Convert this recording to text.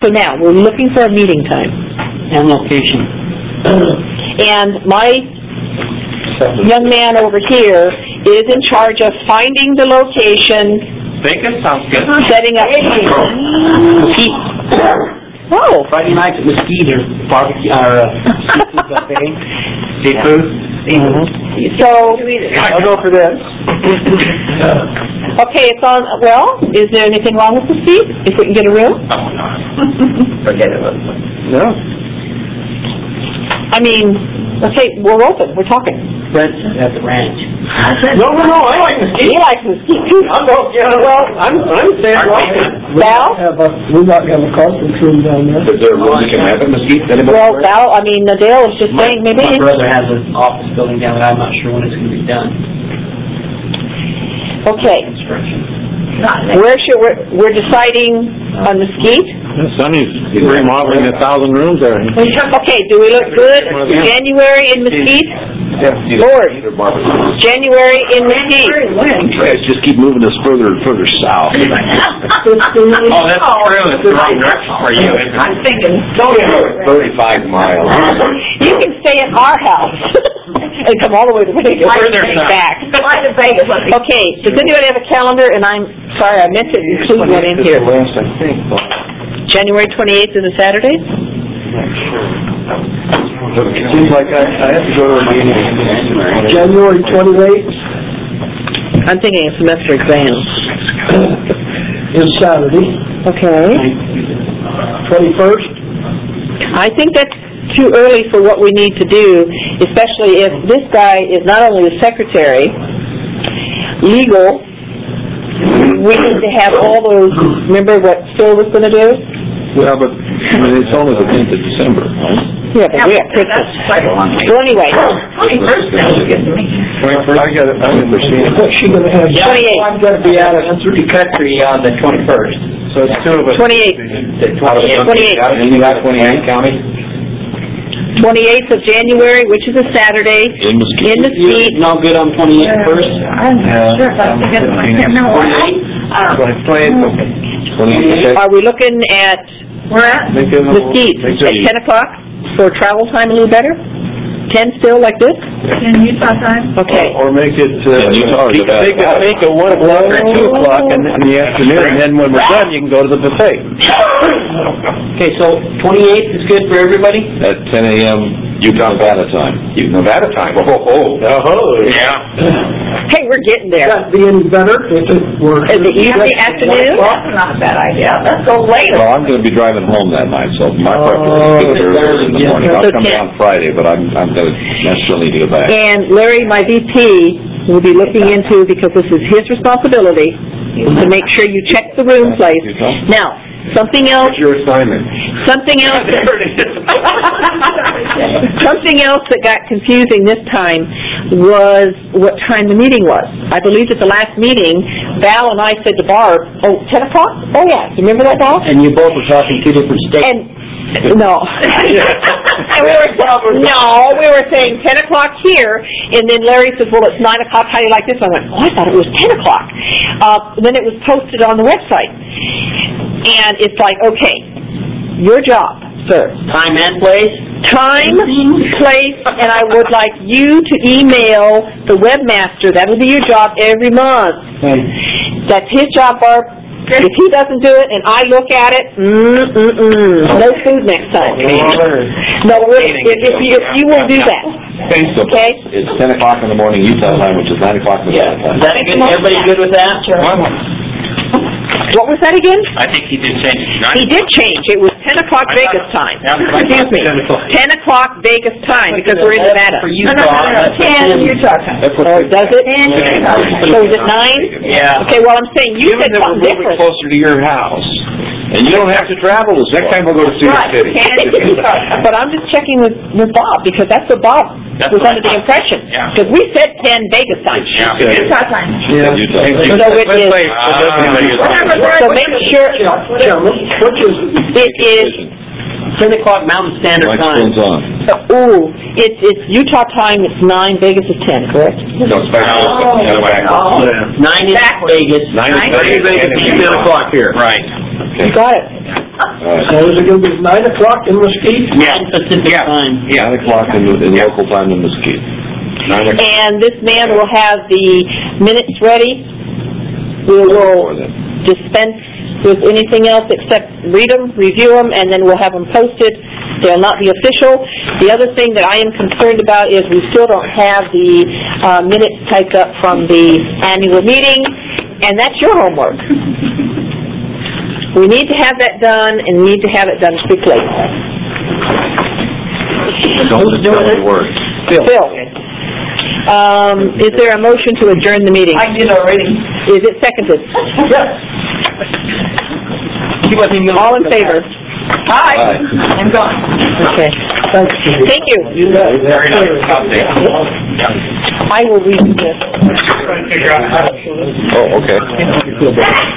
So now, we're looking for a meeting time. And location. And my young man over here is in charge of finding the location, Vegas sounds good. setting up. Oh, Friday night at Mesquite or barbecue or seafood buffet. Seafood? so, I'll go for this. okay, it's on, well, is there anything wrong with the seat? If we can get a room? Oh, no. Forget it. No. I mean, okay, we're open, we're talking. Brent's at the ranch. No, I like Mesquite. He likes Mesquite too. Well, I'm saying, Val? we might have a conference room down there. Is there a room you can have in Mesquite? Well, Val, I mean, Dale was just saying maybe. My brother has an office building down there. I'm not sure when it's going to be done. Okay, where should we're deciding on Mesquite? Sonny's remodeling 1,000 rooms there. Okay, do we look good? January in Mesquite? Lord, January in Mesquite. Just keep moving us further and further south. Oh, that's true. It's the wrong direction for you. I'm thinking 35 miles. you can stay at our house and come all the way to Vegas. Further south. Back. Okay, does anybody have a calendar? And I'm sorry, I meant to include one in here. January 28th is a Saturday? Seems like I have to go to a meeting. January 28th I'm thinking of semester exams. is Saturday. Okay. 21st. I think that's too early for what we need to do, especially if this guy is not only the secretary, legal, we need to have all those, remember what Phil was going to do? Yeah, but it's only the 10th of December, right? Yeah, but we have Christmas. Well, anyway. 21st. I got it. I'm understanding. What's she going to have? 28th. I'm going to be out of the country on the 21st. So it's two of us. 28th. 28th. And you got 28 county? 28th of January, which is a Saturday, In Mesquite. in Mesquite. No good on 28th first. I'm sure if I forget it, I can't remember. 28th. Are we looking at Mesquite at 10 o'clock for travel time a little better? 10 still like this? In Utah time? Okay. Or make it, make it 1 o'clock or 2 o'clock in the afternoon, and then when we're done, you can go to the buffet. Okay, so 28th is good for everybody? At 10 a.m. Utah, Nevada time. Nevada time. Yeah. Hey, we're getting there. Would that be any better if it were... In the evening, afternoon? That's not a bad idea. Let's go later. Well, I'm going to be driving home that night, so my preference is to get there early in the morning. I'll come down Friday, but I'm going to necessarily need to go back. And Larry, my VP, will be looking into, because this is his responsibility, to make sure you check the room place. Now, something else... What's your assignment? Something else that got confusing this time was what time the meeting was. I believe at the last meeting, Val and I said to Barb, 10 o'clock? Oh, yeah. You remember that, Val? And you both were talking two different states. And no. And we were saying 10 o'clock here, and then Larry said, well, it's 9 o'clock. How do you like this? I went, I thought it was 10 o'clock. Then it was posted on the website. And it's like, okay, your job, sir. Time and place? Time, place, and I would like you to email the webmaster. That will be your job every month. That's his job, Barb. If he doesn't do it and I look at it, no food next time. No, if you will do that. Okay? It's 10 o'clock in the morning Utah time, which is 9 o'clock Nevada time. Is that good? Everybody good with that? Sure. What was that again? I think he did change it. He did change. It was 10 o'clock Vegas time. Excuse me. 10 o'clock Vegas time, because we're in Nevada. For Utah. 10 Utah time. Oh, does it? So is it 9? Yeah. Okay, well, I'm saying you said something different. Closer to your house. And you don't have to travel. Next time we'll go to Cedar City. But I'm just checking with Bob, because that's what Bob was under the impression. Because we said 10 Vegas time. Utah time. Yeah. So it is. So make sure it is 10 o'clock Mountain Standard Time. It's Utah time. It's 9. Vegas is 10. Correct? No, it's back. 9 is Vegas. 9 is Vegas. 10 o'clock here. Right. You got it. So is it gonna be 9 o'clock in Mesquite? Yeah, Pacific time. 9 o'clock in local time in Mesquite. 9 o'clock. And this man will have the minutes ready. We will dispense with anything else except read them, review them, and then we'll have them posted. They'll not be official. The other thing that I am concerned about is we still don't have the minutes typed up from the annual meeting, and that's your homework. We need to have that done, and need to have it done quickly. Don't just tell me words. Phil. Is there a motion to adjourn the meeting? I did already. Is it seconded? Yes. All in favor? Hi. Aye. I'm gone. Okay. Thank you. Very nice. I will read this. Oh, okay.